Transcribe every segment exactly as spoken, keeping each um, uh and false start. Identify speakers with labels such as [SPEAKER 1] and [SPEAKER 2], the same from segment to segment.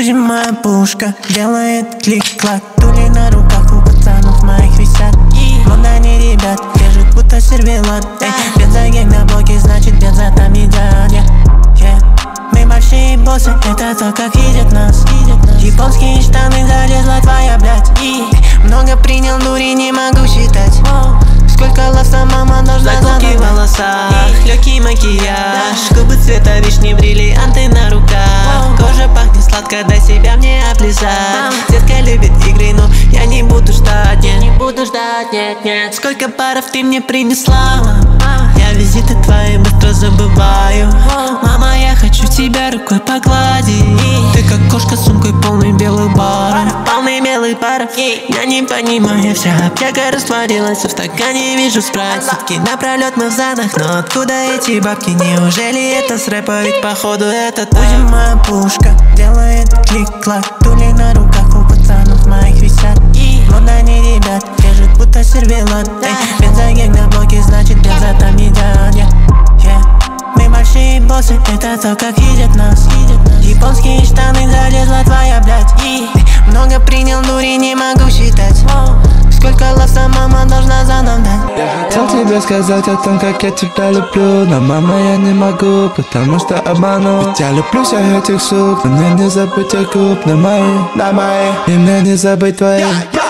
[SPEAKER 1] Будем моя пушка, делает клик-клак. Тули на руках у пацанов моих висят. Вон они, ребят, держат будто сервелат. Эй, бензогек на блоке, значит бенза там едят. yeah. Yeah. Мы большие боссы, это то, как видят нас. Японские штаны, залезла твоя, блядь. Много принял, дури, не могу считать. Сколько ласта мама должна
[SPEAKER 2] заколки в волосах, легкий макияж, губы цвета вишни, бриллианты на руках. Кожа пахнет сладко, дай себя мне облизать. Детка любит игры, но я не буду ждать, нет, не буду ждать, нет, нет. Сколько паров ты мне принесла, я визиты твои быстро забываю. Мама, я хочу тебя рукой погладить. Ты как кошка с сумкой полной белых баров. Полный белых паров, я не понимаю, вся аптека растворилась, а в стакане вижу спрайт. Сутки напролет мы в задах, но откуда эти бабки? Неужели это с рэпа? Ведь походу это так.
[SPEAKER 1] Будем моя пушка, делает клик-клак. Тули на руках у пацанов моих висят. Вон они, ребят, держат будто сервелат. Эй, бензогек на блоке, значит бенза там едят. yeah. Yeah. Мы большие боссы, это то, как видят нас. Японские штаны, залезла твоя, блядь. Много принял, дури, не могу считать. Сколько ласта мама должна за нам дать.
[SPEAKER 3] Я хотел тебе сказать о том, как я тебя люблю, но мама, я не могу, потому что обману. Ведь я люблю всех этих сук, но мне не забыть их губ на мои, на мои. И мне не забыть твои.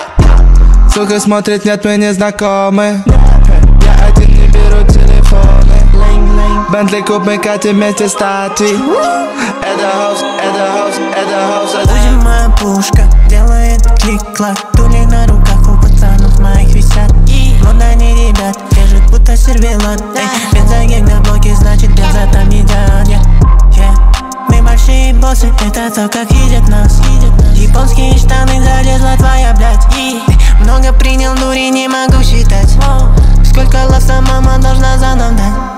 [SPEAKER 3] Сука смотрит, нет, мы не знакомы. Я один не беру телефоны. Бентли куб, мы катим вместе статуи. Это хаус, это хаус, это хаус.
[SPEAKER 1] Будем моя пушка, делает клик-клак. Тули на руках у пацанов моих висят. Вон они, ребят, держат будто сервелат. Эй, бензогек на блоке, значит бенза там едят. yeah. Yeah. Мы большие боссы, это то, как видят нас. Японские штаны, залезла твоя, блядь. Много принял, дури, не могу считать. Сколько ласта мама должна за нам дать.